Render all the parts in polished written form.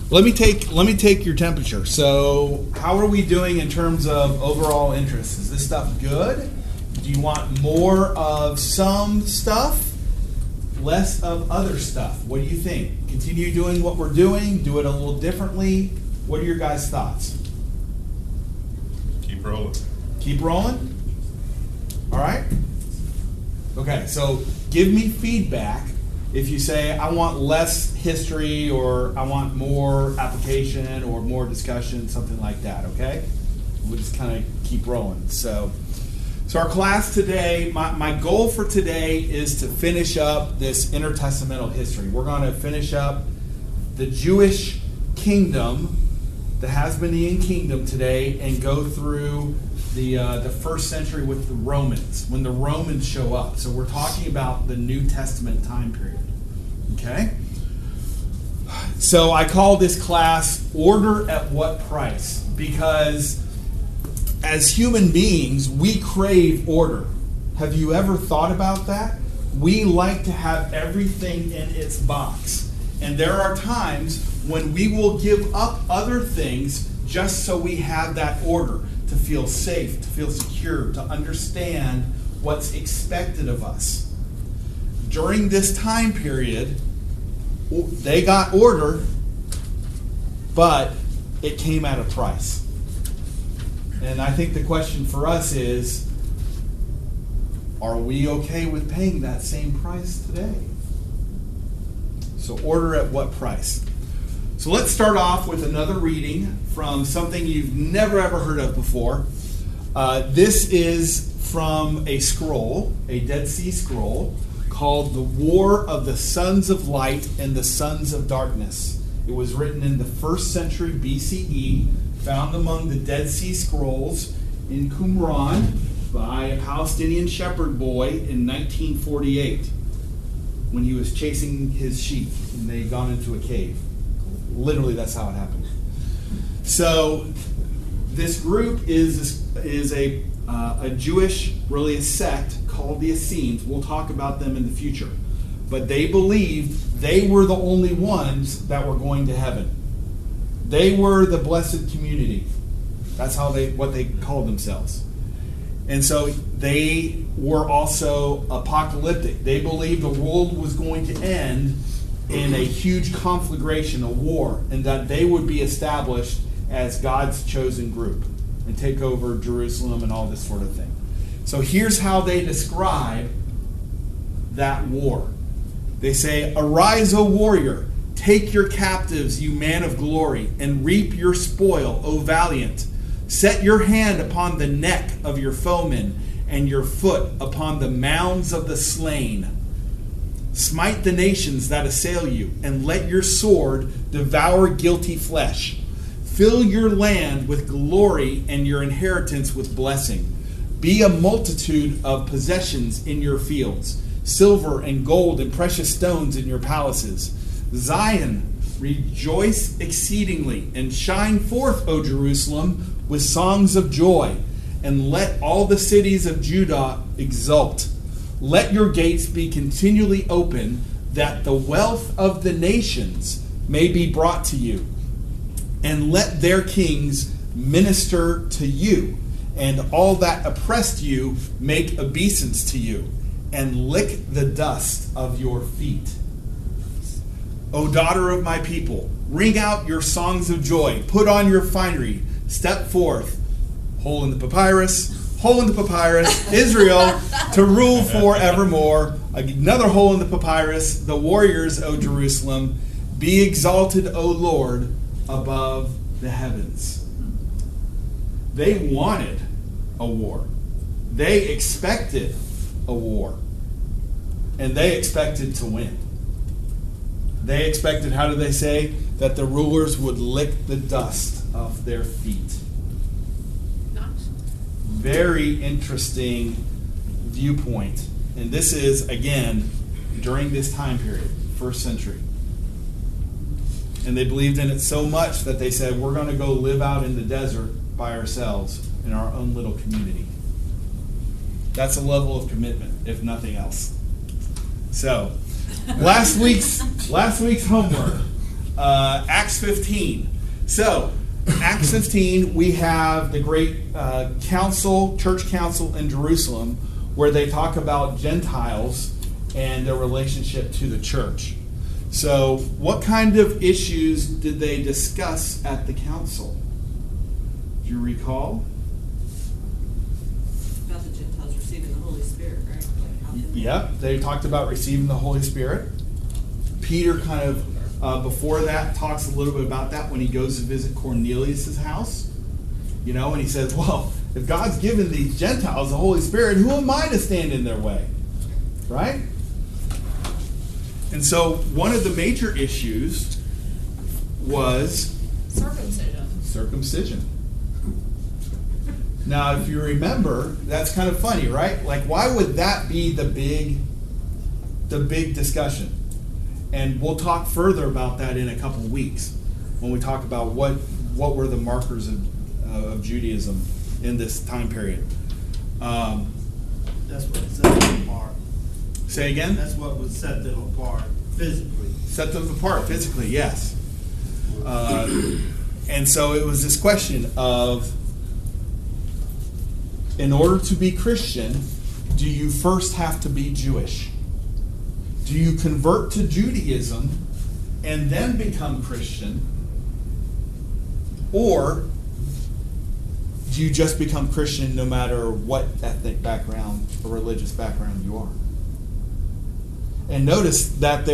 let me take your temperature. So, how are we doing in terms of overall interest? Is this stuff good? Do you want more of some stuff, less of other stuff? What do you think? Continue doing what we're doing? Do it a little differently? What are your guys' thoughts? Keep rolling. Keep rolling? All right? Okay, so give me feedback if you say, I want less history, or I want more application, or more discussion, something like that, okay? We'll just kind of keep rolling. So our class today, my goal for today is to finish up this intertestamental history. We're going to finish up the Jewish kingdom, the Hasmonean kingdom today, and go through the first century with the Romans, when the Romans show up. So we're talking about the New Testament time period. Okay? So I call this class Order at What Price? Because as human beings, we crave order. Have you ever thought about that? We like to have everything in its box. And there are times when we will give up other things just so we have that order, to feel safe, to feel secure, to understand what's expected of us. During this time period, they got order, but it came at a price. And I think the question for us is, are we okay with paying that same price today? So order at what price? So let's start off with another reading from something you've never ever heard of before. This is from a scroll, a Dead Sea Scroll, called The War of the Sons of Light and the Sons of Darkness. It was written in the 1st century BCE, found among the Dead Sea Scrolls in Qumran by a Palestinian shepherd boy in 1948 when he was chasing his sheep and they had gone into a cave. Literally, that's how it happened. So this group is a Jewish, really a sect called the Essenes. We'll talk about them in the future. But they believed they were the only ones that were going to heaven. They were the blessed community. That's what they called themselves. And so they were also apocalyptic. They believed the world was going to end in a huge conflagration, a war, and that they would be established as God's chosen group and take over Jerusalem and all this sort of thing. So here's how they describe that war. They say, "Arise, O warrior, take your captives, you man of glory, and reap your spoil, O valiant. Set your hand upon the neck of your foemen, and your foot upon the mounds of the slain. Smite the nations that assail you, and let your sword devour guilty flesh. Fill your land with glory and your inheritance with blessing. Be a multitude of possessions in your fields, silver and gold and precious stones in your palaces. Zion, rejoice exceedingly, and shine forth, O Jerusalem, with songs of joy, and let all the cities of Judah exult. Let your gates be continually open, that the wealth of the nations may be brought to you. And let their kings minister to you, and all that oppressed you make obeisance to you, and lick the dust of your feet. O daughter of my people, ring out your songs of joy, put on your finery, step forth, hole in the papyrus, Israel, to rule forevermore. Another hole in the papyrus, the warriors, O Jerusalem, be exalted, O Lord, above the heavens. They wanted a war. They expected a war. And they expected to win. They expected, how do they say? That the rulers would lick the dust off their feet. Very interesting viewpoint. And this is, again, during this time period, 1st century. And they believed in it so much that they said, we're going to go live out in the desert by ourselves in our own little community. That's a level of commitment, if nothing else. So, last week's homework. Acts 15. So, Acts 15, we have the great church council in Jerusalem, where they talk about Gentiles and their relationship to the church. So, what kind of issues did they discuss at the council? Do you recall? About the Gentiles receiving the Holy Spirit, right? Like how can Yep, they talked about receiving the Holy Spirit. Peter kind of, before that, talks a little bit about that when he goes to visit Cornelius' house. You know, and he says, well, if God's given these Gentiles the Holy Spirit, who am I to stand in their way? Right? And so one of the major issues was circumcision. Now, if you remember, that's kind of funny, right? Like, why would that be the big discussion? And we'll talk further about that in a couple of weeks when we talk about what were the markers of Judaism in this time period. That's what set them apart. Say again? That's what would set them apart physically. Set them apart physically, yes. And so it was this question of, in order to be Christian, do you first have to be Jewish? Do you convert to Judaism and then become Christian? Or do you just become Christian no matter what ethnic background or religious background you are? And notice that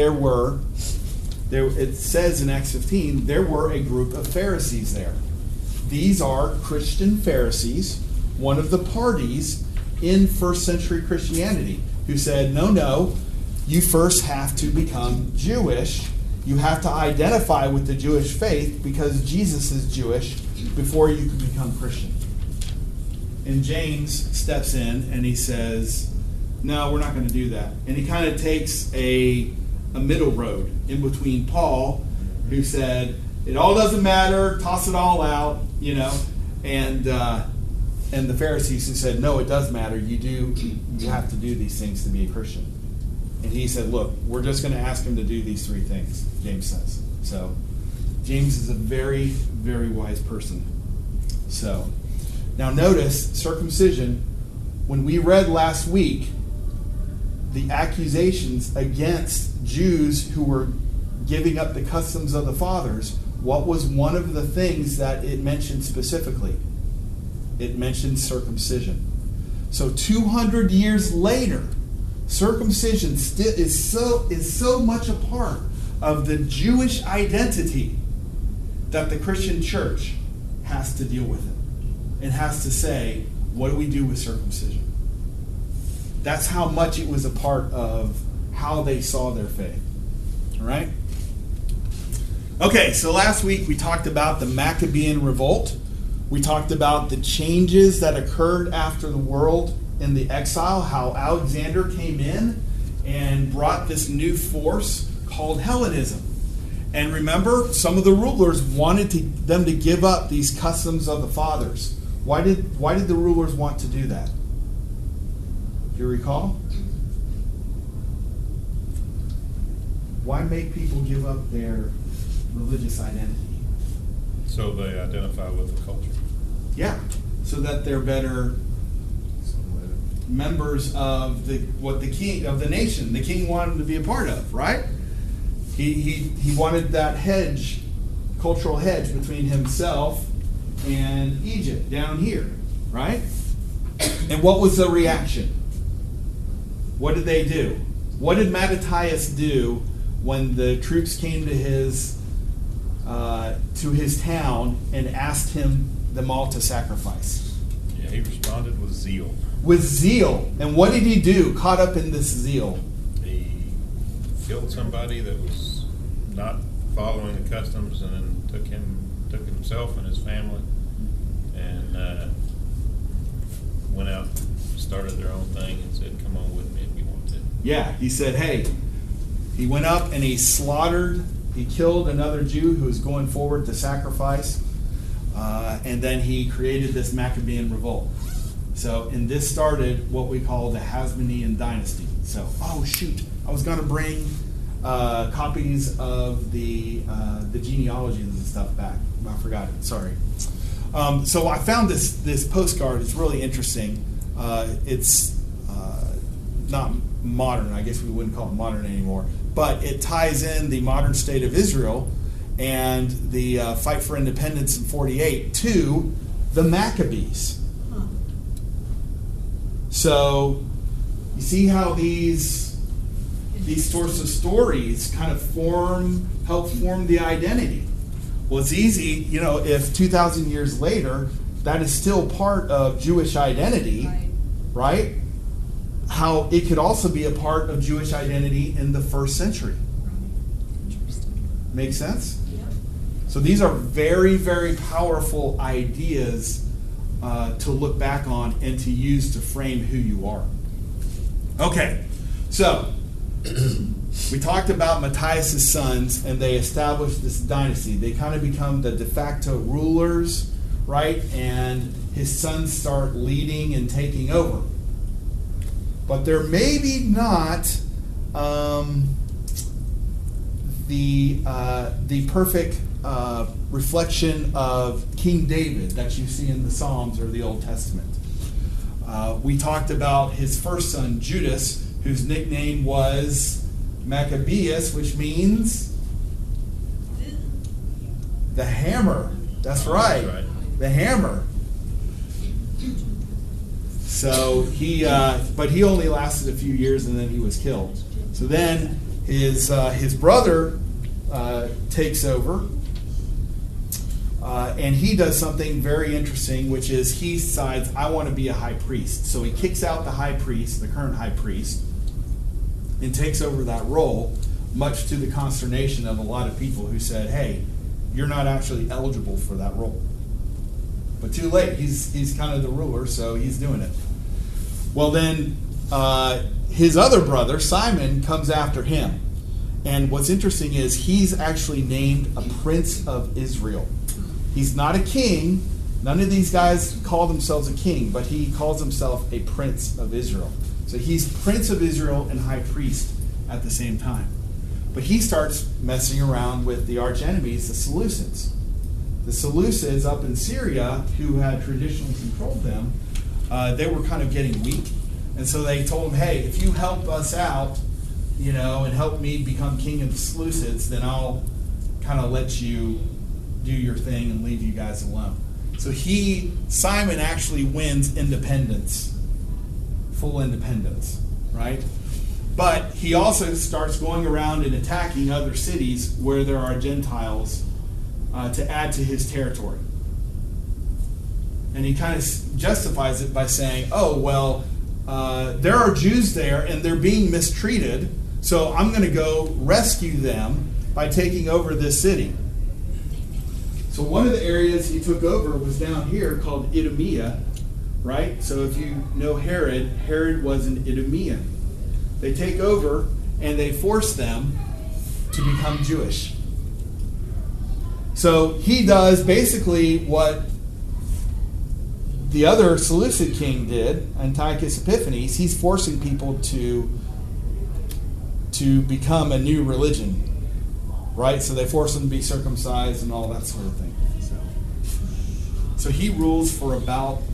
it says in Acts 15, there were a group of Pharisees there. These are Christian Pharisees, one of the parties in first century Christianity, who said, no, you first have to become Jewish. You have to identify with the Jewish faith because Jesus is Jewish before you can become Christian. And James steps in and he says, no, we're not going to do that. And he kind of takes a middle road in between Paul, who said, it all doesn't matter, toss it all out, and the Pharisees who said, no, it does matter. You have to do these things to be a Christian. And he said, look, we're just going to ask him to do these three things, James says. So James is a very, very wise person. So now notice circumcision. When we read last week the accusations against Jews who were giving up the customs of the fathers, what was one of the things that it mentioned specifically? It mentioned circumcision. So 200 years later, circumcision still is so much a part of the Jewish identity that the Christian church has to deal with it and has to say, what do we do with circumcision? That's how much it was a part of how they saw their faith. All right? Okay, so last week we talked about the Maccabean revolt. We talked about the changes that occurred after the world in the exile, how Alexander came in and brought this new force called Hellenism. And remember, some of the rulers wanted them to give up these customs of the fathers. Why did the rulers want to do that? Do you recall? Why make people give up their religious identity? So they identify with the culture. Yeah, so that they're better members of the nation the king wanted to be a part of, right? He wanted that cultural hedge between himself and Egypt down here, right? And what was the reaction? What did they do? What did Mattathias do when the troops came to his town and asked them all to sacrifice? Yeah, he responded with zeal. With zeal. And what did he do caught up in this zeal? He killed somebody that was not following the customs, and then took himself and his family and went out, started their own thing, and said, come on with me if you want to. Yeah, he said, hey, he went up and he killed another Jew who was going forward to sacrifice, and then he created this Maccabean revolt. So, and this started what we call the Hasmonean dynasty. So, oh shoot, I was going to bring copies of the genealogies and stuff back. I forgot it. Sorry. So I found this postcard. It's really interesting. It's not modern. I guess we wouldn't call it modern anymore. But it ties in the modern state of Israel and the fight for independence in 48 to the Maccabees. So you see how these sorts of stories kind of help form the identity. Well, it's easy, if 2,000 years later, that is still part of Jewish identity, right? How it could also be a part of Jewish identity in the first century. Make sense? Yeah. So these are very, very powerful ideas to look back on and to use to frame who you are. Okay, so we talked about Matthias' sons, and they established this dynasty. They kind of become the de facto rulers, right? And his sons start leading and taking over. But they're maybe not the perfect reflection of King David that you see in the Psalms or the Old Testament. We talked about his first son, Judas, whose nickname was Maccabeus, which means the hammer. That's right. The hammer. So but he only lasted a few years and then he was killed. So then his brother takes over, and he does something very interesting, which is he decides, I want to be a high priest. So he kicks out the high priest, the current high priest, and takes over that role, much to the consternation of a lot of people who said, hey, you're not actually eligible for that role. But too late. He's kind of the ruler, so he's doing it. Well, then his other brother, Simon, comes after him. And what's interesting is he's actually named a prince of Israel. He's not a king. None of these guys call themselves a king, but he calls himself a prince of Israel. So he's prince of Israel and high priest at the same time. But he starts messing around with the arch enemies, the Seleucids. The Seleucids up in Syria, who had traditionally controlled them, they were kind of getting weak. And so they told him, hey, if you help us out, and help me become king of the Seleucids, then I'll kind of let you do your thing and leave you guys alone. So Simon actually wins independence, full independence, right? But he also starts going around and attacking other cities where there are Gentiles to add to his territory. And he kind of justifies it by saying, oh, well, there are Jews there and they're being mistreated, so I'm going to go rescue them by taking over this city. So one of the areas he took over was down here called Idumea, right? So if you know Herod was an Idumean. They take over and they force them to become Jewish. So he does basically what the other Seleucid king did, Antiochus Epiphanes. He's forcing people to become a new religion, right? So they force them to be circumcised and all that sort of thing. So he rules for about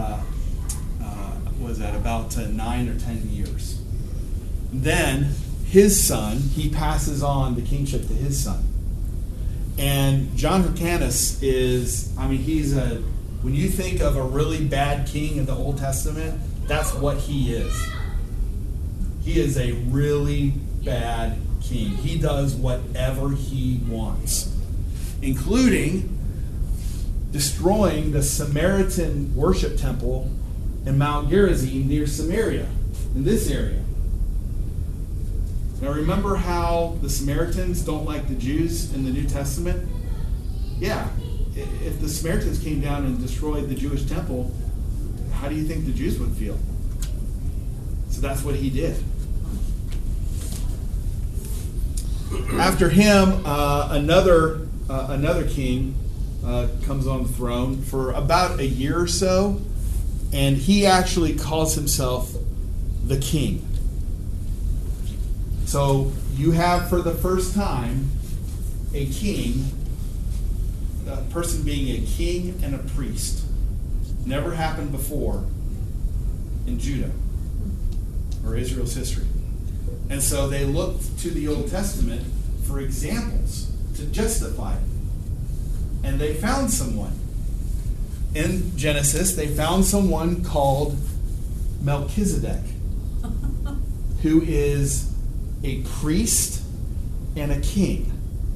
9 or 10 years. Then his son, he passes on the kingship to his son. And John Hyrcanus when you think of a really bad king in the Old Testament, that's what he is. He is a really bad king. He does whatever he wants, including destroying the Samaritan worship temple in Mount Gerizim near Samaria, in this area. Now remember how the Samaritans don't like the Jews in the New Testament? Yeah, if the Samaritans came down and destroyed the Jewish temple, how do you think the Jews would feel? So that's what he did. After him, another king comes on the throne for about a year or so, and he actually calls himself the king. So you have for the first time a king, a person being a king and a priest. Never happened before in Judah or Israel's history. And so they looked to the Old Testament for examples to justify it. And they found someone. In Genesis, they found someone called Melchizedek, who is a priest and a king.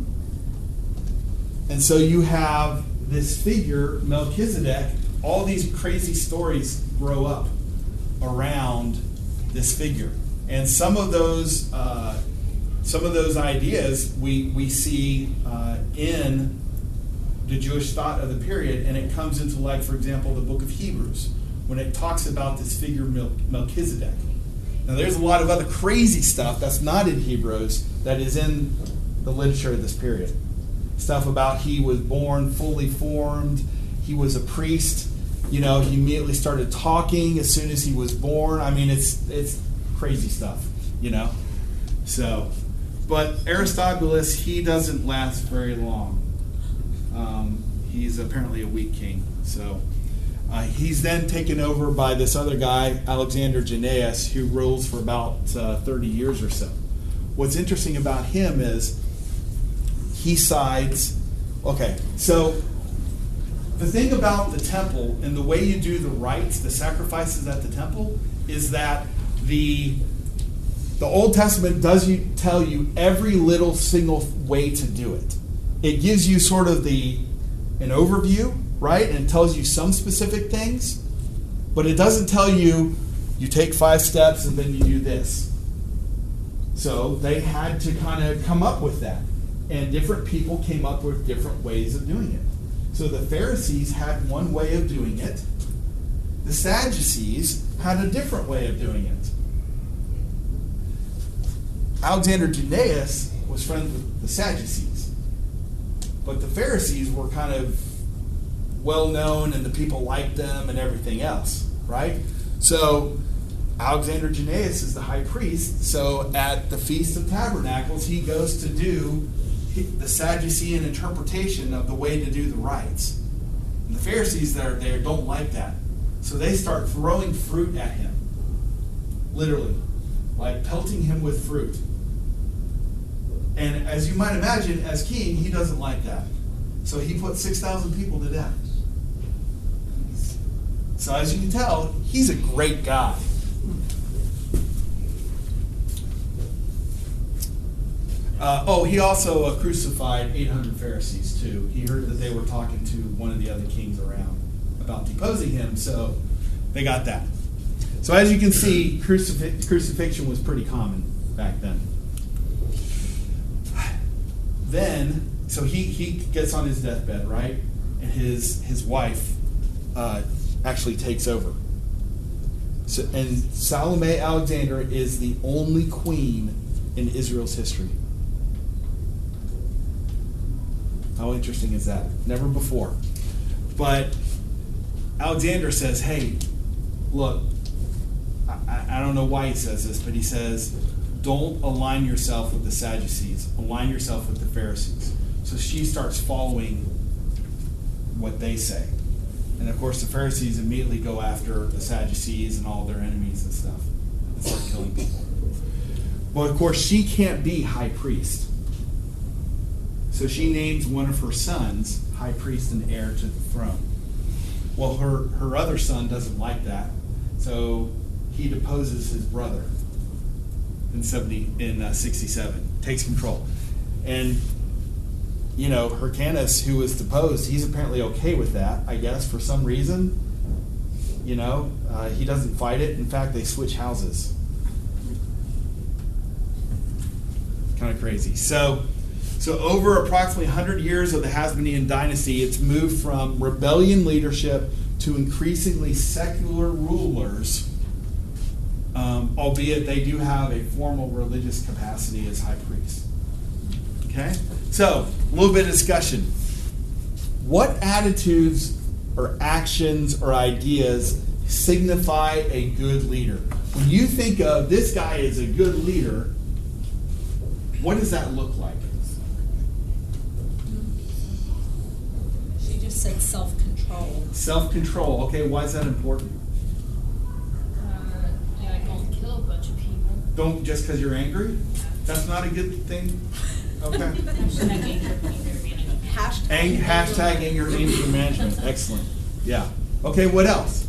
And so you have this figure, Melchizedek. All these crazy stories grow up around this figure. And some of those ideas we see in the Jewish thought of the period, and it comes into, like, for example, the book of Hebrews, when it talks about this figure Melchizedek. Now, there's a lot of other crazy stuff that's not in Hebrews that is in the literature of this period. Stuff about he was born fully formed, he was a priest, he immediately started talking as soon as he was born. I mean, it's crazy stuff, So, but Aristobulus, he doesn't last very long. He's apparently a weak king. So he's then taken over by this other guy, Alexander Jannaeus, who rules for about 30 years or so. What's interesting about him is he sides. Okay, so the thing about the temple and the way you do the rites, the sacrifices at the temple, is that the Old Testament does tell you every little single way to do it. It gives you sort of an overview, right? And it tells you some specific things, but it doesn't tell you take 5 steps and then you do this. So they had to kind of come up with that. And different people came up with different ways of doing it. So the Pharisees had one way of doing it. The Sadducees had a different way of doing it. Alexander Jannaeus was friends with the Sadducees. But the Pharisees were kind of well known and the people liked them and everything else, right? So Alexander Jannaeus is the high priest. So at the Feast of Tabernacles, he goes to do the Sadducean interpretation of the way to do the rites. And the Pharisees that are there don't like that. So they start throwing fruit at him. Literally. Like pelting him with fruit. And as you might imagine, as king, he doesn't like that. So he put 6,000 people to death. So as you can tell, he's a great guy. He also crucified 800 Pharisees too. He heard that they were talking to one of the other kings around about deposing him, so they got that. So as you can see, crucifixion was pretty common back then. Then, so he gets on his deathbed, right? And his wife actually takes over. So, and Salome Alexandra is the only queen in Israel's history. How interesting is that? Never before. But Alexander says, hey, look, I don't know why he says this, but he says, don't align yourself with the Sadducees. Align yourself with the Pharisees. So she starts following what they say. And of course, the Pharisees immediately go after the Sadducees and all their enemies and stuff and start killing people. Well, of course, she can't be high priest. So she names one of her sons high priest and heir to the throne. Well, her other son doesn't like that. So he deposes his brother in 67, takes control. And, Hyrcanus, who was deposed, he's apparently okay with that, I guess, for some reason. He doesn't fight it. In fact, they switch houses. Kind of crazy. So over approximately 100 years of the Hasmonean dynasty, it's moved from rebellion leadership to increasingly secular rulers, albeit they do have a formal religious capacity as high priest. Okay? So, a little bit of discussion. What attitudes or actions or ideas signify a good leader? When you think of this guy as a good leader, What does that look like? She just said self-control. Self-control. Okay, why is that important? Yeah, don't kill a bunch of people. Don't just because you're angry? That's not a good thing? Okay. Hashtag anger management. Excellent. Yeah. Okay, what else?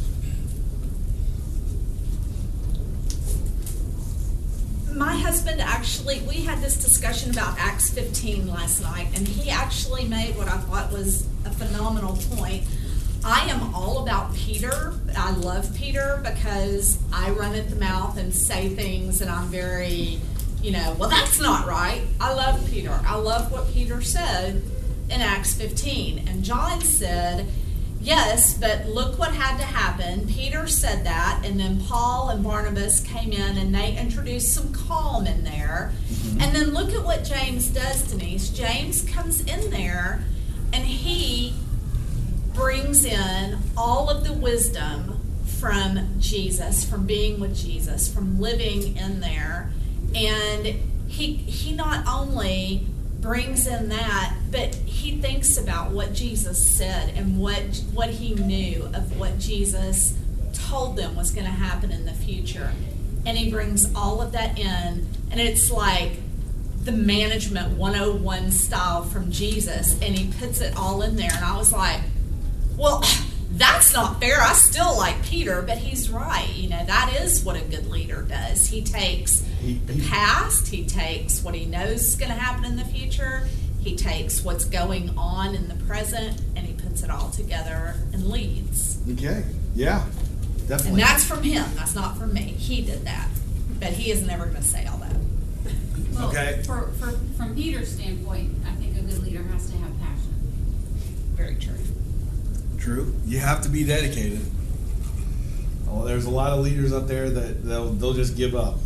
My husband actually, we had this discussion about Acts 15 last night, and he actually made what I thought was a phenomenal point. I am all about Peter. I love Peter because I run at the mouth and say things, and I'm very, well, that's not right. I love Peter. I love what Peter said in Acts 15. And John said, yes, but look what had to happen. Peter said that, and then Paul and Barnabas came in, and they introduced some calm in there. Mm-hmm. And then look at what James does, Denise. James comes in there, and he brings in all of the wisdom from Jesus, from being with Jesus, from living in there. And he not only brings in that, but he thinks about what Jesus said and what he knew of what Jesus told them was going to happen in the future. And he brings all of that in, and it's like the management 101 style from Jesus, and he puts it all in there. And I was like, well, that's not fair. I still like Peter, but he's right. That is what a good leader does. He takes the past, he takes what he knows is going to happen in the future, he takes what's going on in the present, and he puts it all together and leads. Okay, yeah, definitely. And that's from him. That's not from me. He did that, but he is never going to say all that. Well, okay. From Peter's standpoint, I think a good leader has to have passion. Very true. True. You have to be dedicated. Well, there's a lot of leaders up there that they'll just give up.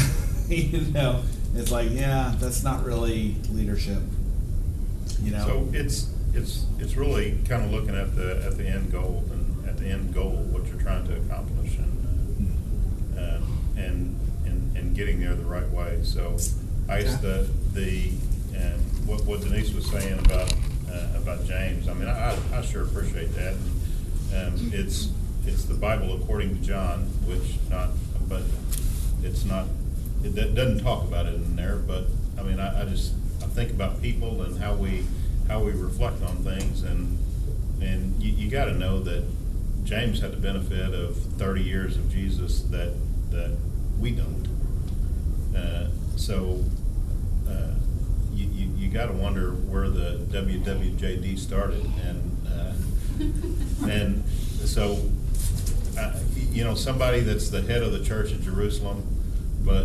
It's like, yeah, that's not really leadership. So it's really kind of looking at the end goal, and at the end goal, what you're trying to accomplish, and getting there the right way. So I guess what Denise was saying about James, I mean, I sure appreciate that. It's the Bible according to John, but it's not. It doesn't talk about it in there, but I mean, I think about people and how we reflect on things, and you got to know that James had the benefit of 30 years of Jesus that we don't. So you got to wonder where the WWJD started, and so somebody that's the head of the church at Jerusalem, but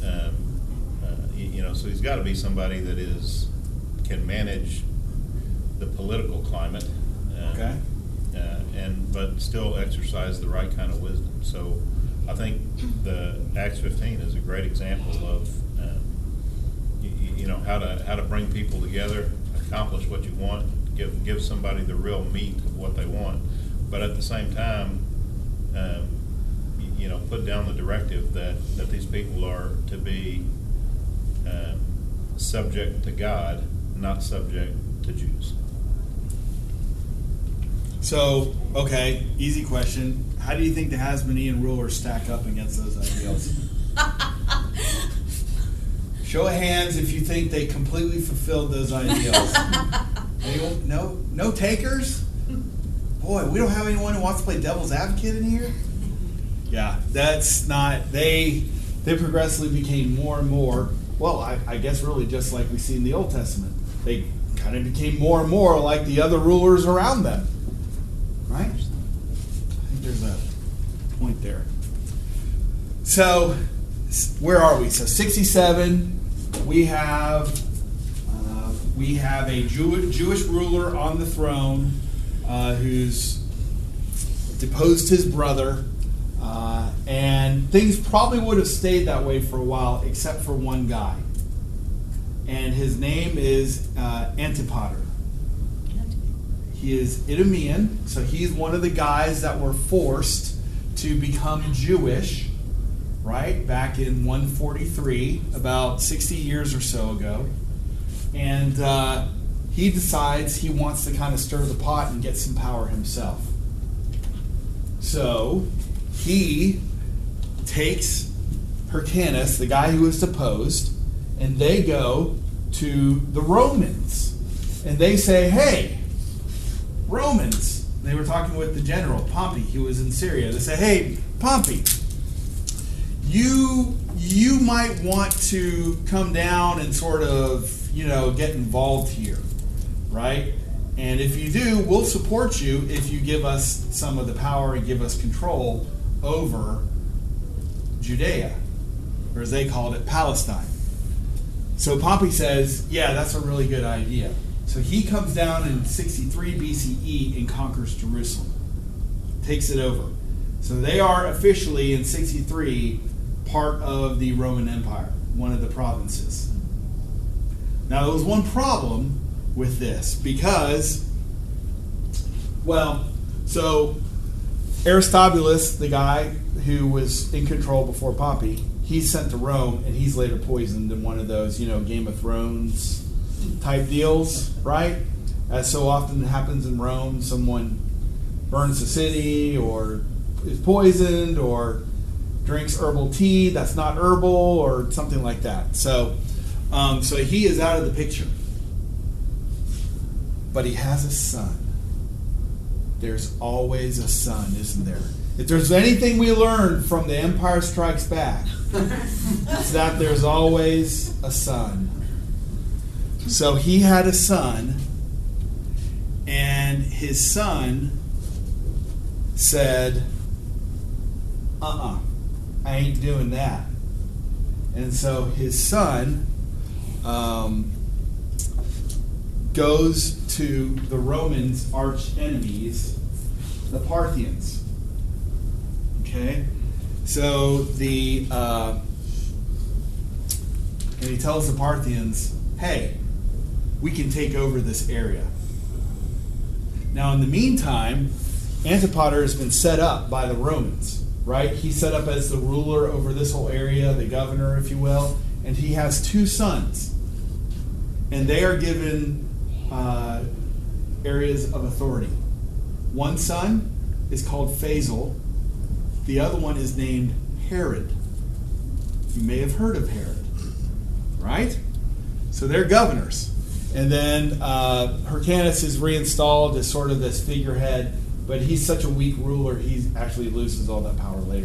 so he's got to be somebody that can manage the political climate, okay, but still exercise the right kind of wisdom. So I think the Acts 15 is a great example of how to bring people together, accomplish what you want, give somebody the real meat of what they want, but at the same time, put down the directive that these people are to be subject to God, not subject to Jews. So, okay, easy question. How do you think the Hasmonean rulers stack up against those ideals? Show of hands if you think they completely fulfilled those ideals. Anyone? No takers? Boy, we don't have anyone who wants to play devil's advocate in here? Yeah, that's not... They progressively became more and more... Well, I guess really just like we see in the Old Testament. They kind of became more and more like the other rulers around them. Right? I think there's a point there. So, where are we? So, 67, we have a Jewish ruler on the throne who's deposed his brother, and things probably would have stayed that way for a while, except for one guy, and his name is Antipater. He is Idumean, so he's one of the guys that were forced to become Jewish right? Back in 143, about 60 years or so ago. And he decides he wants to kind of stir the pot and get some power himself. So he takes Hyrcanus, the guy who was deposed, and they go to the Romans. And they say, hey, Romans. They were talking with the general, Pompey, who was in Syria. They say, hey, Pompey, you might want to come down and sort of, get involved here, right? And if you do, we'll support you if you give us some of the power and give us control over Judea, or as they called it, Palestine. So Pompey says, yeah, that's a really good idea. So he comes down in 63 BCE and conquers Jerusalem, takes it over. So they are officially in 63 part of the Roman Empire, one of the provinces. Now there was one problem with this because, so Aristobulus, the guy who was in control before Pompey, he's sent to Rome and he's later poisoned in one of those, Game of Thrones type deals, right? As so often happens in Rome, someone burns the city or is poisoned or drinks herbal tea that's not herbal or something like that. So he is out of the picture. But he has a son. There's always a son, isn't there? If there's anything we learned from The Empire Strikes Back, it's that there's always a son. So he had a son, and his son said, I ain't doing that. And so his son goes to the Romans' arch enemies, the Parthians. Okay? So and he tells the Parthians, hey, we can take over this area. Now, in the meantime, Antipater has been set up by the Romans, right? He's set up as the ruler over this whole area, the governor, if you will, and he has two sons. And they are given areas of authority. One son is called Phasael. The other one is named Herod. You may have heard of Herod, right? So they're governors. And then Hyrcanus is reinstalled as sort of this figurehead, but he's such a weak ruler, he actually loses all that power later.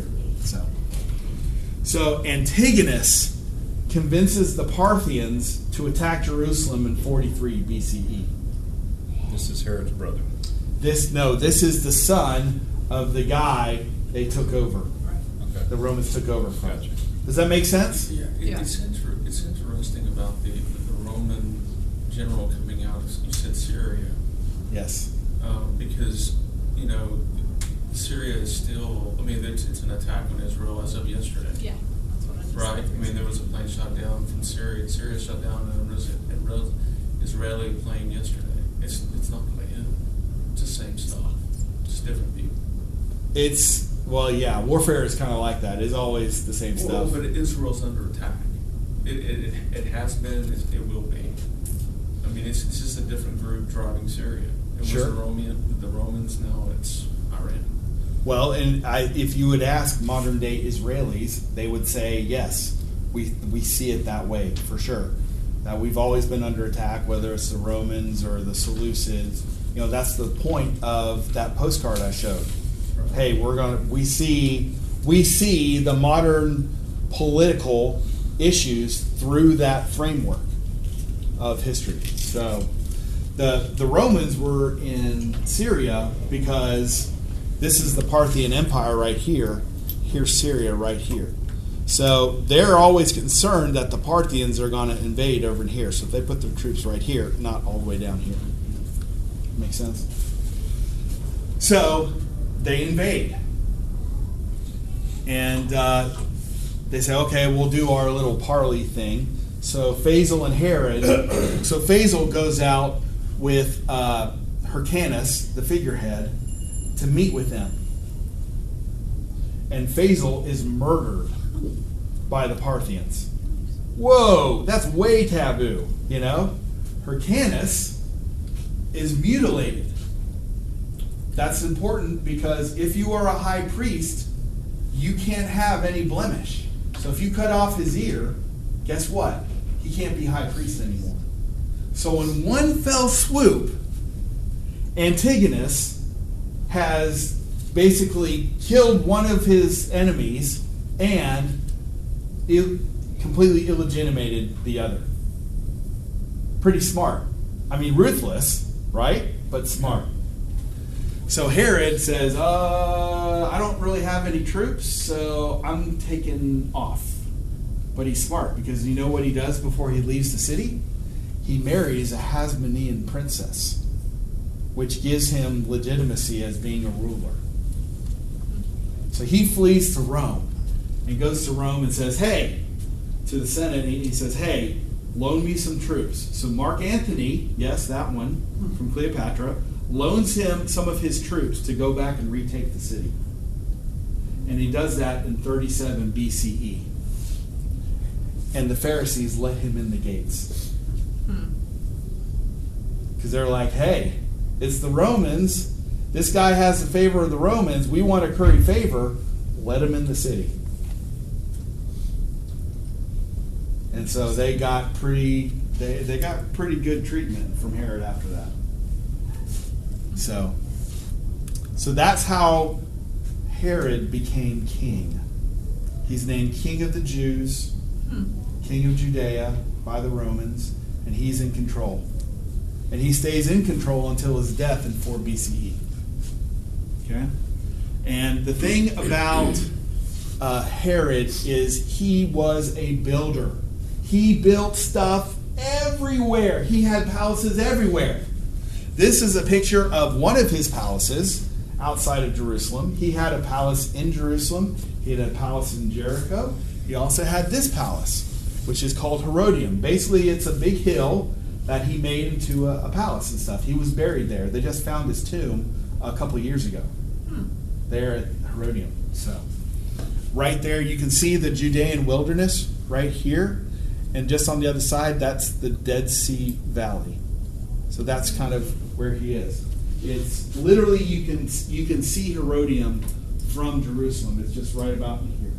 So Antigonus convinces the Parthians to attack Jerusalem in 43 BCE. This is Herod's brother. This is the son of the guy they took over. Okay. The Romans took over from. Gotcha. Does that make sense? Yeah, it's interesting about the Roman general coming out of, you said Syria. Yes. Because, Syria is still, it's an attack on Israel as of yesterday. Yeah, that's what I just Right? said. There was a plane shot down from Syria. Syria shut down an Israeli plane yesterday. It's not going to end. It's the same stuff. Just different people. Warfare is kind of like that. It's always the same stuff. But Israel's under attack. It has been, it will be. It's just a different group driving Syria. It Sure. was the Romans, now it's Iran. Well, and if you would ask modern day Israelis, they would say, yes, we see it that way for sure. That we've always been under attack, whether it's the Romans or the Seleucids. That's the point of that postcard I showed. Right. Hey, we see the modern political issues through that framework of history. So the Romans were in Syria because this is the Parthian Empire right here. Here's Syria right here. So they're always concerned that the Parthians are going to invade over in here. So if they put their troops right here, not all the way down here. Make sense? So they invade. And they say, okay, we'll do our little parley thing. So Phasael and Herod, so Phasael goes out with Hyrcanus, the figurehead, to meet with them. And Phasael is murdered by the Parthians. Whoa, that's way taboo, you know? Hyrcanus is mutilated. That's important because if you are a high priest, you can't have any blemish. So if you cut off his ear, guess what? He can't be high priest anymore. So in one fell swoop, Antigonus has basically killed one of his enemies and completely illegitimated the other. Pretty smart. I mean, ruthless, right? But smart. So Herod says, I don't really have any troops, so I'm taking off. But he's smart because you know what he does before he leaves the city? He marries a Hasmonean princess, which gives him legitimacy as being a ruler. So he flees to Rome and goes to Rome and says, hey, to the Senate, and he says, hey, loan me some troops. So Mark Antony, yes, that one from Cleopatra, loans him some of his troops to go back and retake the city. And he does that in 37 BCE. And the Pharisees let him in the gates. Because they're like, hey, it's the Romans. This guy has the favor of the Romans. We want to curry favor. Let him in the city. And so they got pretty good treatment from Herod after that. So that's how Herod became king. He's named King of the Jews, King of Judea by the Romans, and he's in control. And he stays in control until his death in 4 BCE. Okay? And the thing about Herod is he was a builder. He built stuff everywhere. He had palaces everywhere. This is a picture of one of his palaces outside of Jerusalem. He had a palace in Jerusalem. He had a palace in Jericho. He also had this palace, which is called Herodium. Basically, it's a big hill that he made into a palace and stuff. He was buried there. They just found his tomb a couple of years ago. There at Herodium. So, right there, you can see the Judean wilderness right here. And just on the other side, that's the Dead Sea Valley. So that's kind of where he is. It's literally, you can see Herodium from Jerusalem. It's just right about in here.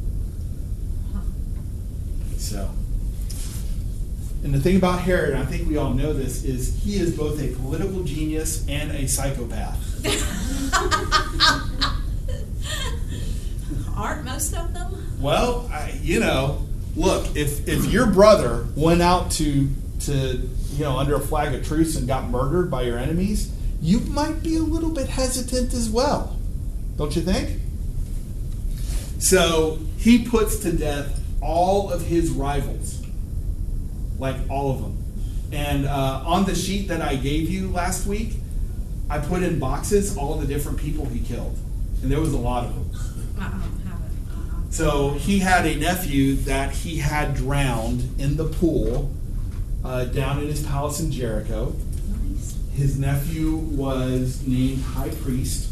So, and the thing about Herod, and I think we all know this, is he is both a political genius and a psychopath. Aren't most of them? Well, look, if your brother went out to under a flag of truce and got murdered by your enemies, you might be a little bit hesitant as well. Don't you think? So he puts to death all of his rivals. Like all of them. And on the sheet that I gave you last week, I put in boxes all the different people he killed. And there was a lot of them. So he had a nephew that he had drowned in the pool down in his palace in Jericho. Nice. His nephew was named High Priest.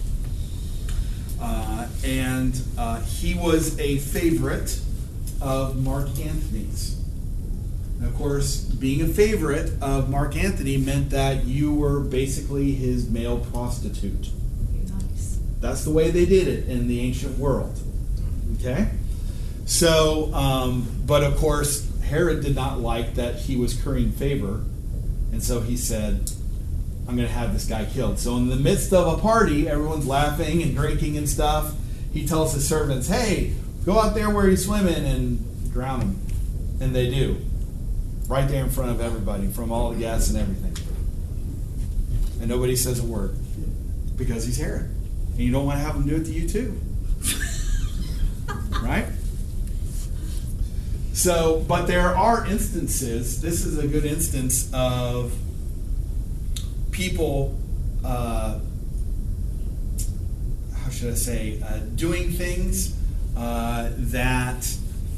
And he was a favorite of Mark Antony's. And of course, being a favorite of Mark Antony meant that you were basically his male prostitute. Nice. That's the way they did it in the ancient world. Okay? So, but of course, Herod did not like that he was currying favor. And so he said, I'm going to have this guy killed. So in the midst of a party, everyone's laughing and drinking and stuff. He tells his servants, hey, go out there where he's swimming and drown him. And they do. Right there in front of everybody, from all the guests and everything. And nobody says a word. Because he's Herod. And you don't want to have him do it to you too. Right? So, but there are instances, this is a good instance of people, how should I say, doing things that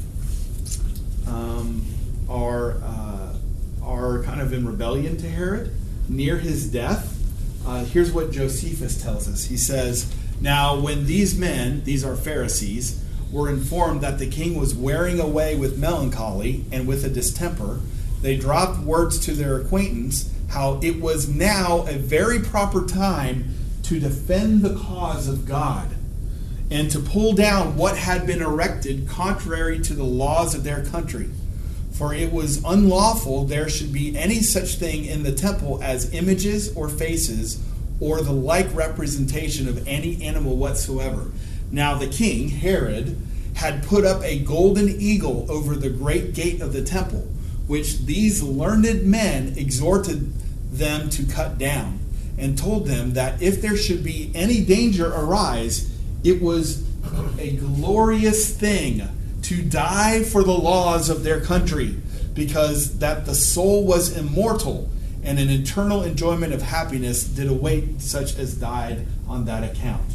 are kind of in rebellion to Herod. Near his death, here's what Josephus tells us. He says, now when these men, these are Pharisees, were informed that the king was wearing away with melancholy and with a distemper, they dropped words to their acquaintance how it was now a very proper time to defend the cause of God and to pull down what had been erected contrary to the laws of their country. For it was unlawful there should be any such thing in the temple as images or faces or the like representation of any animal whatsoever. Now the king, Herod, had put up a golden eagle over the great gate of the temple, which these learned men exhorted them to cut down, and told them that if there should be any danger arise, it was a glorious thing to die for the laws of their country, because that the soul was immortal, and an eternal enjoyment of happiness did await such as died on that account.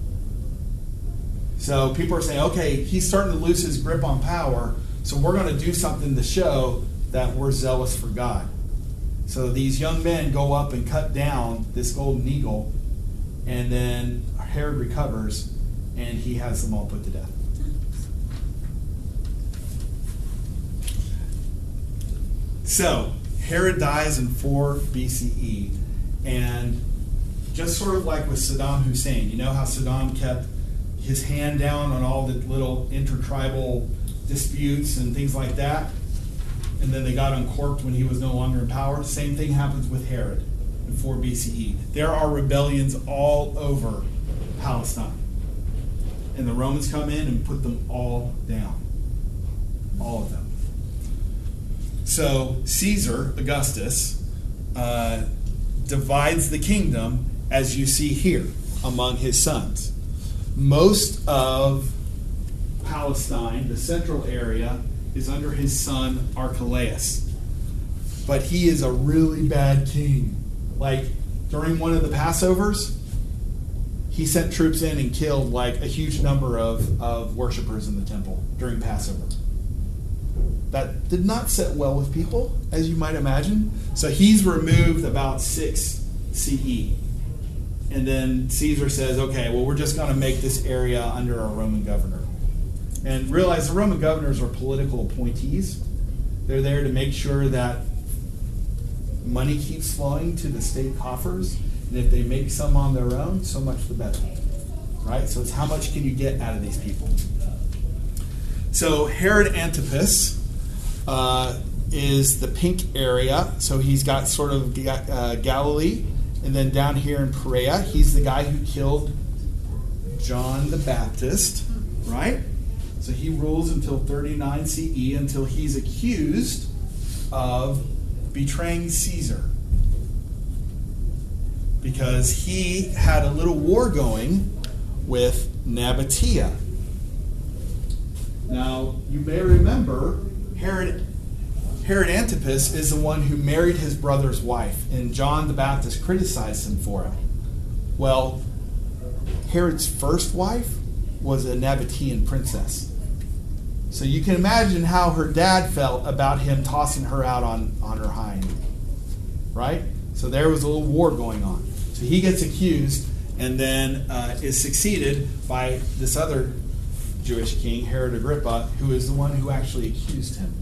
So people are saying, okay, he's starting to lose his grip on power, so we're going to do something to show that we're zealous for God. So these young men go up and cut down this golden eagle, and then Herod recovers, and he has them all put to death. So Herod dies in 4 BCE, and just sort of like with Saddam Hussein, you know how Saddam kept his hand down on all the little intertribal disputes and things like that, and then they got uncorked when he was no longer in power? Same thing happens with Herod in 4 BCE. There are rebellions all over Palestine, and the Romans come in and put them all down. All of them. So Caesar, Augustus, divides the kingdom, as you see here, among his sons. Most of Palestine, the central area, is under his son Archelaus. But he is a really bad king. Like, during one of the Passovers, he sent troops in and killed like a huge number of worshipers in the temple during Passover. That did not sit well with people, as you might imagine. So he's removed about 6 CE. And then Caesar says, okay, well, we're just going to make this area under a Roman governor. And realize the Roman governors are political appointees. They're there to make sure that money keeps flowing to the state coffers. And if they make some on their own, so much the better. Right? So it's how much can you get out of these people? So Herod Antipas is the pink area. So he's got sort of Galilee. And then down here in Perea, he's the guy who killed John the Baptist. Right? So he rules until 39 CE, until he's accused of betraying Caesar, because he had a little war going with Nabatea. Now, you may remember Herod Antipas is the one who married his brother's wife, and John the Baptist criticized him for it. Well, Herod's first wife was a Nabatean princess. So you can imagine how her dad felt about him tossing her out on her hind. Right? So there was a little war going on. So he gets accused and then is succeeded by this other Jewish king, Herod Agrippa, who is the one who actually accused him.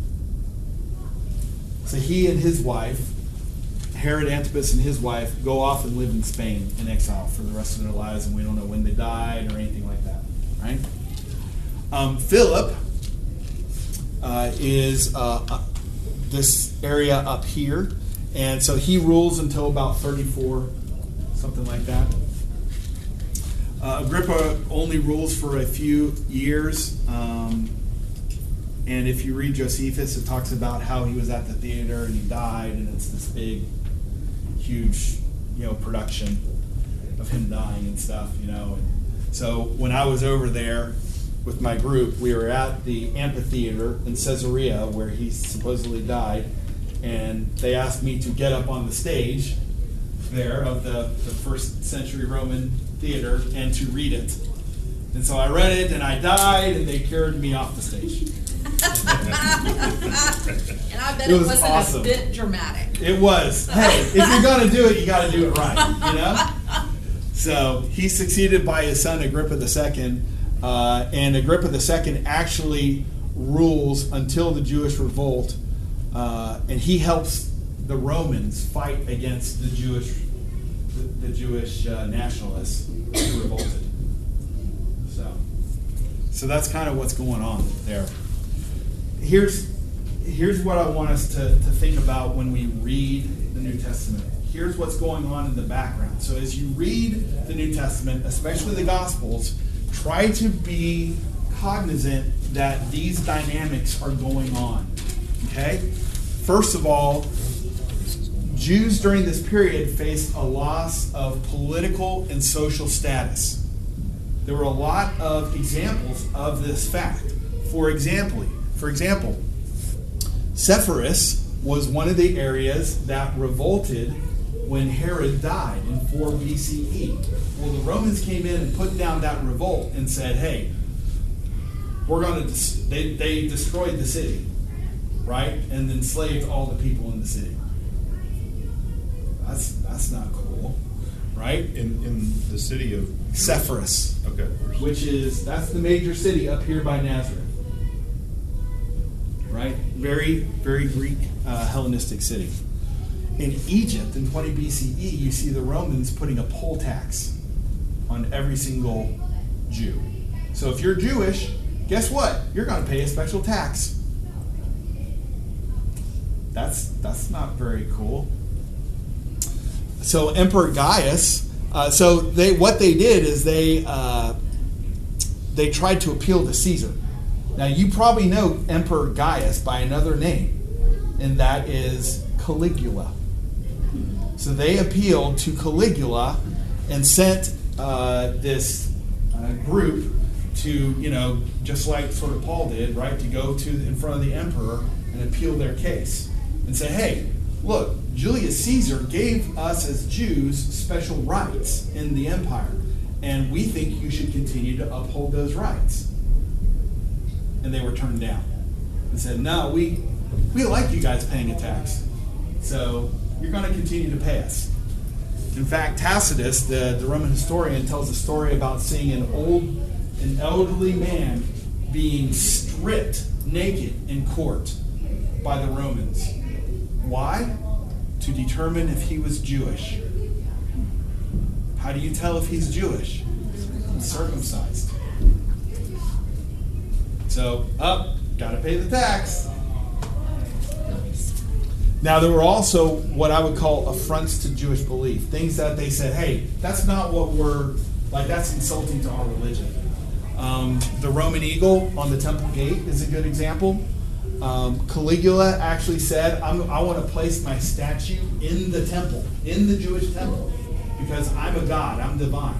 So he and his wife, Herod Antipas and his wife, go off and live in Spain in exile for the rest of their lives, and we don't know when they died or anything like that. Right? Philip is this area up here, and so he rules until about 34, something like that. Agrippa only rules for a few years, and if you read Josephus, it talks about how he was at the theater and he died, and it's this big, huge, production of him dying and stuff, And so when I was over there with my group, we were at the amphitheater in Caesarea where he supposedly died, and they asked me to get up on the stage there of the first century Roman theater and to read it. And so I read it, and I died, and they carried me off the stage. And I bet it wasn't awesome. A bit dramatic. It was. Hey, if you're going to do it, you got to do it right, So he's succeeded by his son Agrippa II. And Agrippa II actually rules until the Jewish revolt, and he helps the Romans fight against the Jewish nationalists who revolted. So that's kind of what's going on there. Here's what I want us to think about when we read the New Testament. Here's what's going on in the background. So as you read the New Testament, especially the Gospels, try to be cognizant that these dynamics are going on. Okay? First of all, Jews during this period faced a loss of political and social status. There were a lot of examples of this fact. For example, Sepphoris was one of the areas that revolted when Herod died in 4 BCE. Well, the Romans came in and put down that revolt and said, hey, they destroyed the city, right? And enslaved all the people in the city. That's not cool, right? In the city of Sepphoris. Okay. That's the major city up here by Nazareth. Right? Very, very Greek Hellenistic city. In Egypt in 20 BCE, you see the Romans putting a poll tax on every single Jew. So if you're Jewish, guess what? You're going to pay a special tax. That's not very cool. So Emperor Gaius, what they did is they tried to appeal to Caesar. Now you probably know Emperor Gaius by another name, and that is Caligula. So they appealed to Caligula and sent this group to, just like sort of Paul did, right, to go in front of the emperor and appeal their case and say, hey, look, Julius Caesar gave us as Jews special rights in the empire, and we think you should continue to uphold those rights. And they were turned down and said, no, we like you guys paying a tax, so you're going to continue to pay us. In fact, Tacitus, the Roman historian, tells a story about seeing an elderly man being stripped naked in court by the Romans. Why? To determine if he was Jewish. How do you tell if he's Jewish? Circumcised. So, got to pay the tax. Now, there were also what I would call affronts to Jewish belief. Things that they said, hey, that's not what that's insulting to our religion. The Roman eagle on the temple gate is a good example. Caligula actually said, I want to place my statue in the temple, in the Jewish temple, because I'm a god, I'm divine.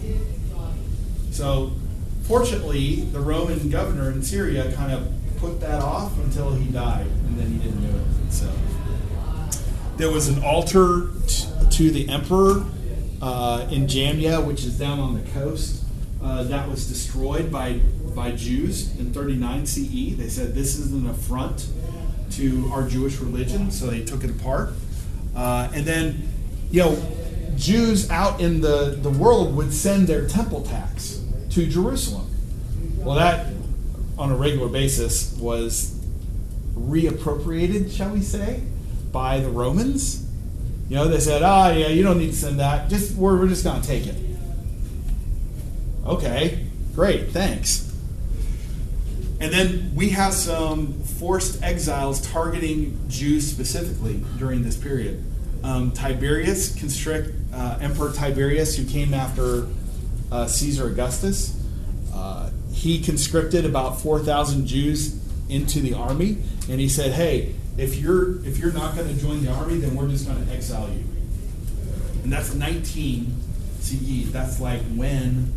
So, fortunately, the Roman governor in Syria kind of put that off until he died, and then he didn't do it. So, there was an altar to the emperor in Jamnia, which is down on the coast, that was destroyed by Jews in 39 CE. They said this is an affront to our Jewish religion, so they took it apart. And then, Jews out in the world would send their temple tax to Jerusalem. Well, that, on a regular basis, was reappropriated, shall we say, by the Romans. They said, you don't need to send that. We're just going to take it. Okay, great, thanks. And then we have some forced exiles targeting Jews specifically during this period. Tiberius, Emperor Tiberius, who came after Caesar Augustus, he conscripted about 4,000 Jews into the army, and he said, hey, if you're not going to join the army, then we're just going to exile you. And that's 19 CE. That's like when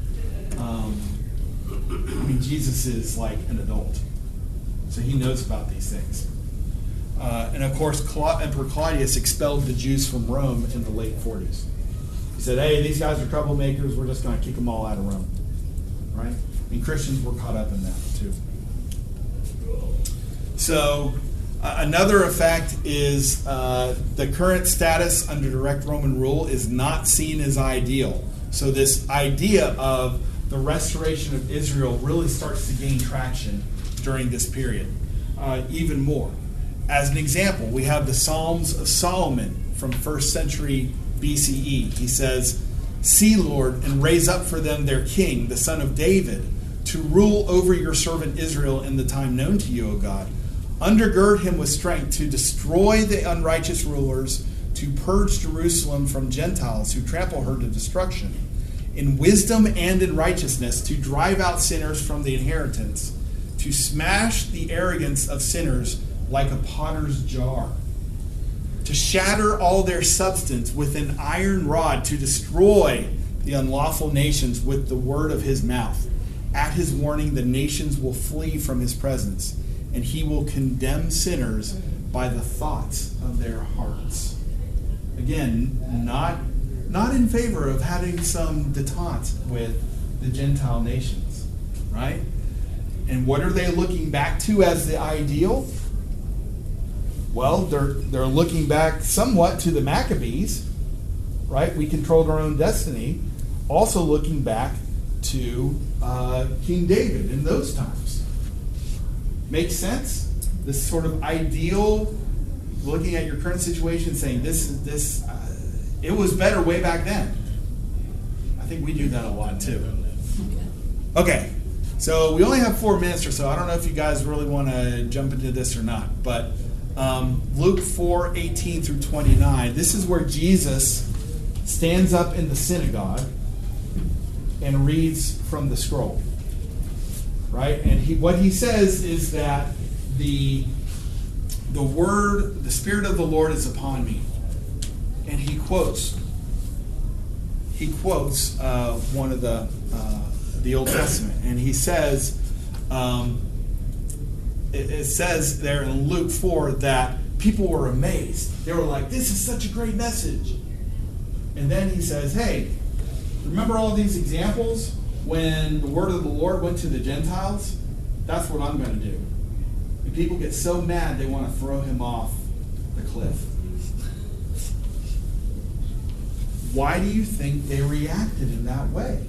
Jesus is like an adult. So he knows about these things. And of course, Emperor Claudius expelled the Jews from Rome in the late 40s. He said, hey, these guys are troublemakers. We're just going to kick them all out of Rome. Right? And Christians were caught up in that too. So another effect is the current status under direct Roman rule is not seen as ideal. So this idea of the restoration of Israel really starts to gain traction during this period, even more. As an example, we have the Psalms of Solomon from 1st century BCE. He says, "See, Lord, and raise up for them their king, the son of David, to rule over your servant Israel in the time known to you, O God. Undergird him with strength to destroy the unrighteous rulers, to purge Jerusalem from Gentiles who trample her to destruction, in wisdom and in righteousness, to drive out sinners from the inheritance, to smash the arrogance of sinners like a potter's jar, to shatter all their substance with an iron rod, to destroy the unlawful nations with the word of his mouth. At his warning, the nations will flee from his presence, and he will condemn sinners by the thoughts of their hearts." Again, not in favor of having some detente with the Gentile nations, right? And what are they looking back to as the ideal? Well, they're looking back somewhat to the Maccabees, right? We controlled our own destiny. Also looking back to King David in those times. Makes sense? This sort of ideal, looking at your current situation, saying it was better way back then. I think we do that a lot too. Okay, so we only have 4 minutes or so. I don't know if you guys really want to jump into this or not, but Luke 4:18 through 29. This is where Jesus stands up in the synagogue and reads from the scroll, right? And what he says is that the Spirit of the Lord is upon me, and he quotes one of the Old Testament, and he says, it says there in Luke 4 that people were amazed. They were like, "This is such a great message." And then he says, "Hey, remember all these examples when the word of the Lord went to the Gentiles? That's what I'm going to do." And people get so mad they want to throw him off the cliff. Why do you think they reacted in that way?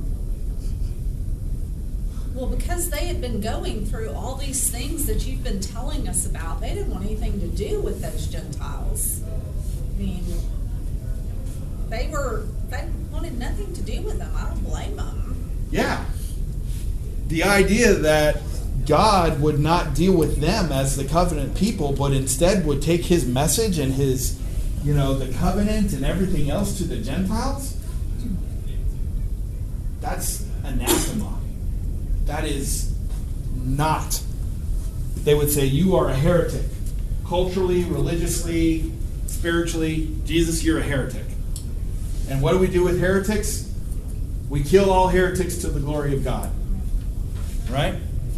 Well, because they had been going through all these things that you've been telling us about. They didn't want anything to do with those Gentiles. I mean, they wanted nothing to do with them. I don't blame them. Yeah. The idea that God would not deal with them as the covenant people, but instead would take his message and his, the covenant and everything else to the Gentiles, that's anathema. That is not. They would say, "You are a heretic." Culturally, religiously, spiritually, Jesus, you're a heretic. And what do we do with heretics? We kill all heretics to the glory of God. Right?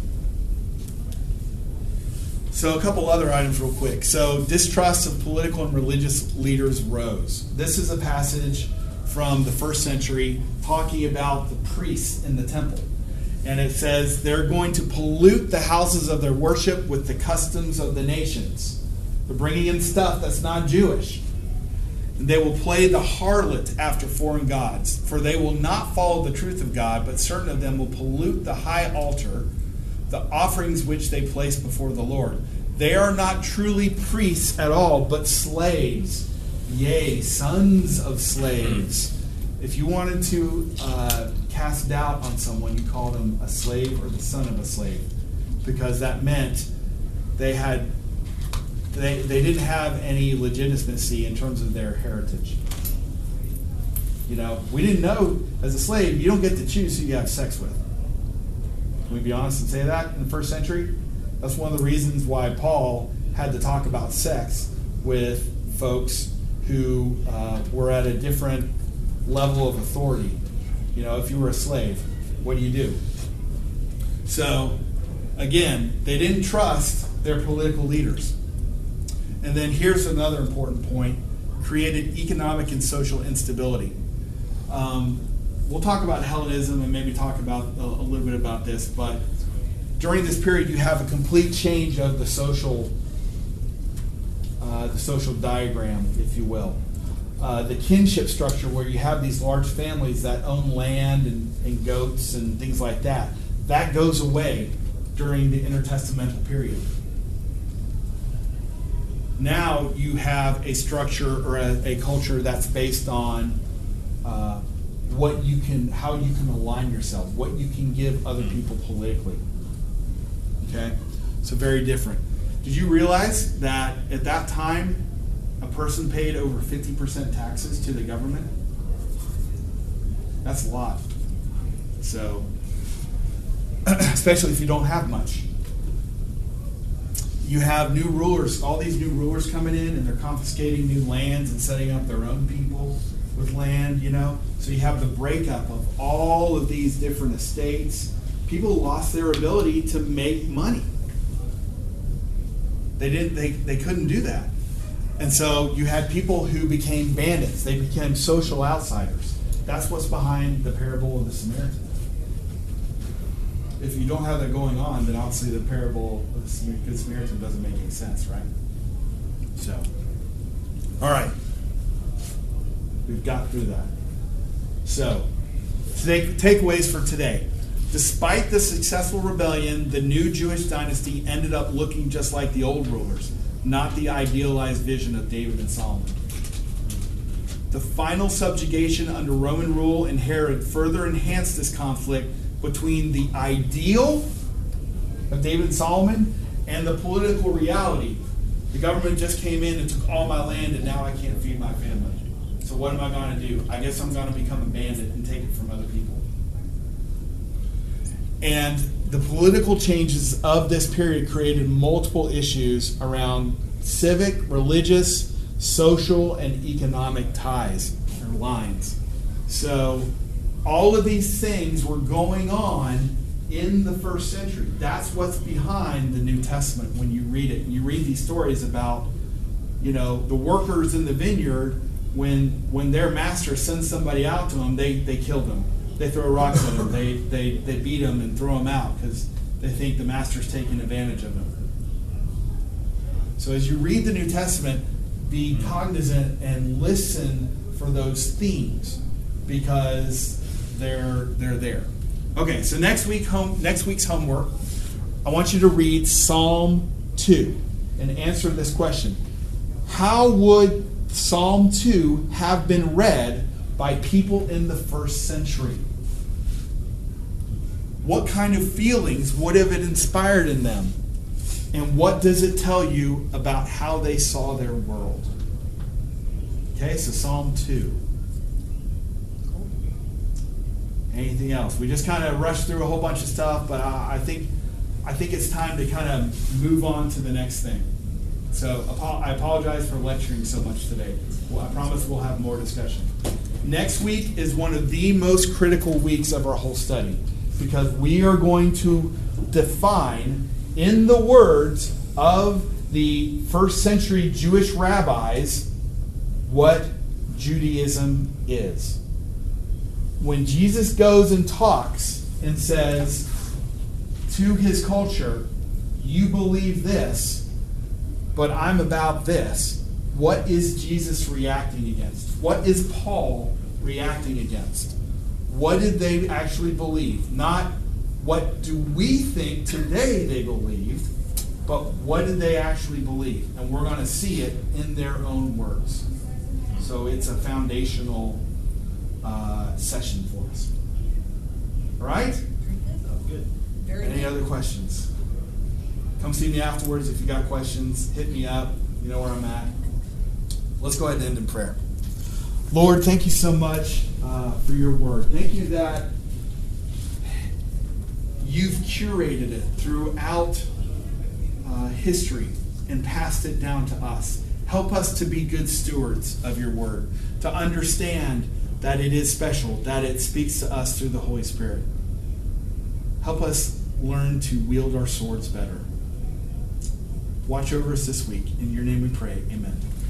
So a couple other items real quick. So distrust of political and religious leaders rose. This is a passage from the 1st century talking about the priests in the temple. And it says they're going to pollute the houses of their worship with the customs of the nations. They're bringing in stuff that's not Jewish. And they will play the harlot after foreign gods, for they will not follow the truth of God, but certain of them will pollute the high altar, the offerings which they place before the Lord. They are not truly priests at all, but slaves, yea, sons of slaves. If you wanted to cast doubt on someone, you called them a slave or the son of a slave, because that meant they didn't have any legitimacy in terms of their heritage. We didn't know as a slave you don't get to choose who you have sex with. Can we be honest and say that in the 1st century? That's one of the reasons why Paul had to talk about sex with folks who were at a different level of authority. If you were a slave, what do? So, again, they didn't trust their political leaders. And then here's another important point: created economic and social instability. We'll talk about Hellenism and maybe talk about a little bit about this, but during this period you have a complete change of the social diagram, if you will. the kinship structure where you have these large families that own land and goats and things like that. That goes away during the intertestamental period. Now you have a structure or a culture that's based on how you can align yourself, what you can give other people politically. Okay? So very different. Did you realize that at that time, a person paid over 50% taxes to the government? That's a lot. So, especially if you don't have much. You have new rulers, all these new rulers coming in, and they're confiscating new lands and setting up their own people with land, So you have the breakup of all of these different estates. People lost their ability to make money. They couldn't do that. And so you had people who became bandits. They became social outsiders. That's what's behind the parable of the Samaritan. If you don't have that going on, then obviously the parable of the Good Samaritan doesn't make any sense, right? So, all right. We've got through that. So, takeaways for today. Despite the successful rebellion, the new Jewish dynasty ended up looking just like the old rulers, not the idealized vision of David and Solomon. The final subjugation under Roman rule and Herod further enhanced this conflict between the ideal of David and Solomon and the political reality. The government just came in and took all my land, and now I can't feed my family. So what am I going to do? I guess I'm going to become a bandit and take it from other people. And the political changes of this period created multiple issues around civic, religious, social, and economic ties or lines. So all of these things were going on in the first century. That's what's behind the New Testament when you read it. You read these stories about, the workers in the vineyard, when their master sends somebody out to them, they kill them. They throw rocks at them. They beat them and throw them out because they think the master's taking advantage of them. So as you read the New Testament, be cognizant and listen for those themes because they're there. Okay, so next week's homework, I want you to read Psalm 2 and answer this question. How would Psalm 2 have been read by people in the first century? What kind of feelings would have it inspired in them? And what does it tell you about how they saw their world? Okay, so Psalm 2. Anything else? We just kind of rushed through a whole bunch of stuff, but I think it's time to kind of move on to the next thing. So I apologize for lecturing so much today. Well, I promise we'll have more discussion. Next week is one of the most critical weeks of our whole study because we are going to define in the words of the first century Jewish rabbis what Judaism is. When Jesus goes and talks and says to his culture, you believe this, but I'm about this, what is Jesus reacting against? What is Paul reacting against? What did they actually believe? Not what do we think today they believed, but what did they actually believe? And we're going to see it in their own words. So it's a foundational session for us. All right? Good. Any other questions? Come see me afterwards if you got questions. Hit me up. You know where I'm at. Let's go ahead and end in prayer. Lord, thank you so much for your word. Thank you that you've curated it throughout history and passed it down to us. Help us to be good stewards of your word, to understand that it is special, that it speaks to us through the Holy Spirit. Help us learn to wield our swords better. Watch over us this week. In your name we pray. Amen.